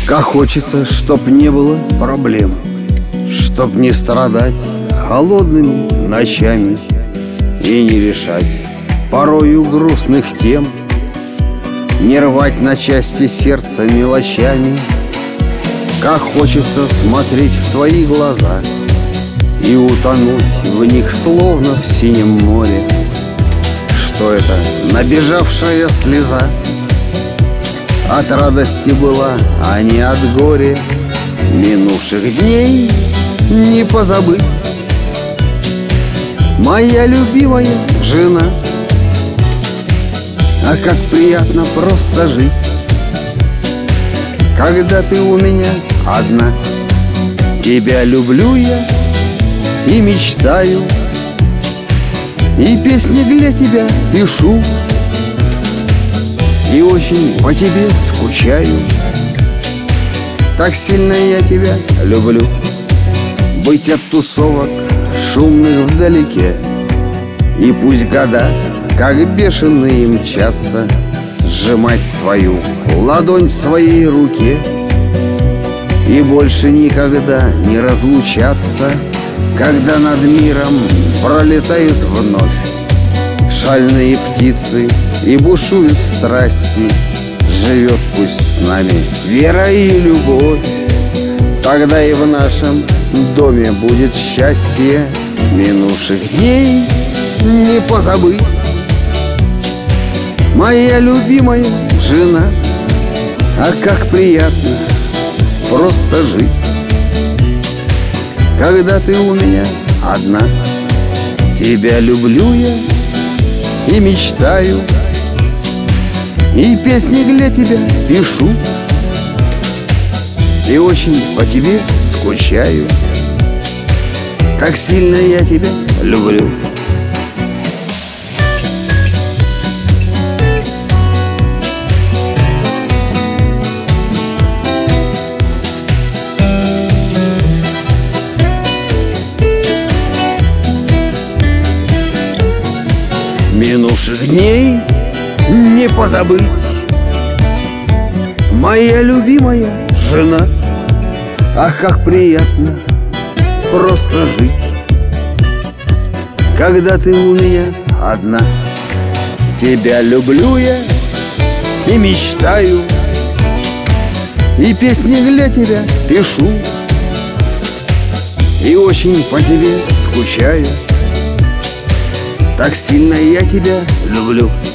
Как хочется, чтоб не было проблем, чтоб не страдать холодными ночами и не решать порою грустных тем, не рвать на части сердце мелочами. Как хочется смотреть в твои глаза и утонуть в них, словно в синем море. Что это, набежавшая слеза от радости была, а не от горя. Минувших дней не позабыть. Моя любимая жена, а как приятно просто жить, когда ты у меня одна. Тебя люблю я и мечтаю, и песни для тебя пишу, и очень по тебе скучаю. Так сильно я тебя люблю. Быть от тусовок шумных вдалеке, и пусть года, как бешеные, мчатся, сжимать твою ладонь в своей руке и больше никогда не разлучаться. Когда над миром пролетают вновь шальные птицы и бушуют страсти, живет пусть с нами вера и любовь. Тогда и в нашем доме будет счастье. Минувших дней не позабыть. Моя любимая жена, а как приятно просто жить, когда ты у меня одна. Тебя люблю я и мечтаю, и песни для тебя пишу, и очень по тебе скучаю. Как сильно я тебя люблю. Минувших дней не позабыть. Моя любимая жена, ах, как приятно просто жить, когда ты у меня одна. Тебя люблю я и мечтаю, и песни для тебя пишу, и очень по тебе скучаю. Так сильно я тебя люблю.